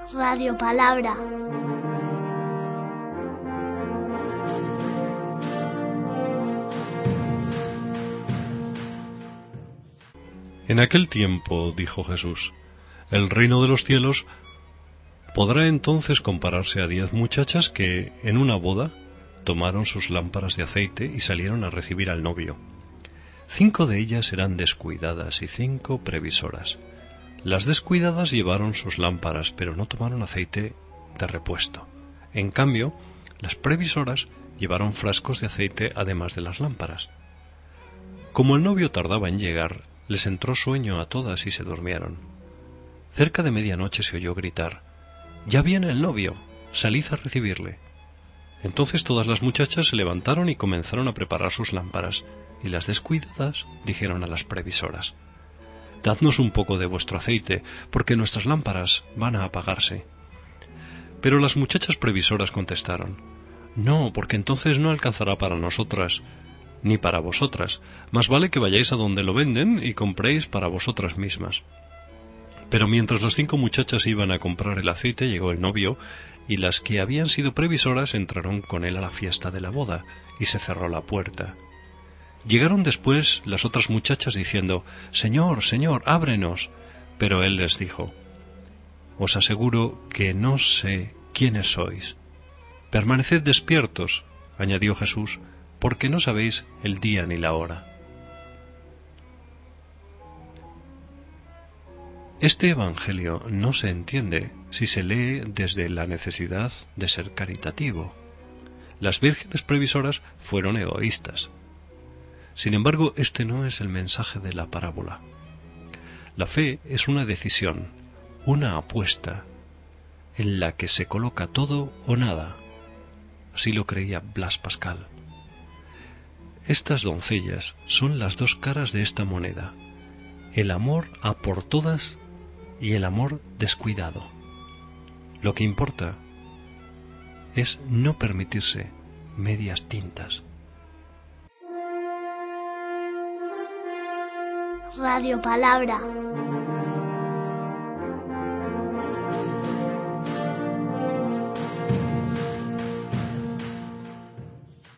Radio Palabra. En aquel tiempo, dijo Jesús, el reino de los cielos podrá entonces compararse a 10 muchachas que, en una boda, tomaron sus lámparas de aceite y salieron a recibir al novio. 5 de ellas eran descuidadas y 5 previsoras. Las descuidadas llevaron sus lámparas, pero no tomaron aceite de repuesto. En cambio, las previsoras llevaron frascos de aceite además de las lámparas. Como el novio tardaba en llegar, les entró sueño a todas y se durmieron. Cerca de medianoche se oyó gritar: «¡Ya viene el novio! ¡Salid a recibirle!». Entonces todas las muchachas se levantaron y comenzaron a preparar sus lámparas, y las descuidadas dijeron a las previsoras: «Dadnos un poco de vuestro aceite, porque nuestras lámparas van a apagarse». Pero las muchachas previsoras contestaron: «No, porque entonces no alcanzará para nosotras, ni para vosotras. Más vale que vayáis a donde lo venden y compréis para vosotras mismas». Pero mientras las 5 muchachas iban a comprar el aceite, llegó el novio, y las que habían sido previsoras entraron con él a la fiesta de la boda, y se cerró la puerta. Llegaron después las otras muchachas diciendo: «Señor, Señor, ábrenos». Pero él les dijo: «Os aseguro que no sé quiénes sois». «Permaneced despiertos», añadió Jesús, «porque no sabéis el día ni la hora». Este evangelio no se entiende si se lee desde la necesidad de ser caritativo. Las vírgenes previsoras fueron egoístas. Sin embargo, este no es el mensaje de la parábola. La fe es una decisión, una apuesta, en la que se coloca todo o nada. Así lo creía Blas Pascal. Estas doncellas son las 2 caras de esta moneda: el amor a por todas y el amor descuidado. Lo que importa es no permitirse medias tintas. Radio Palabra.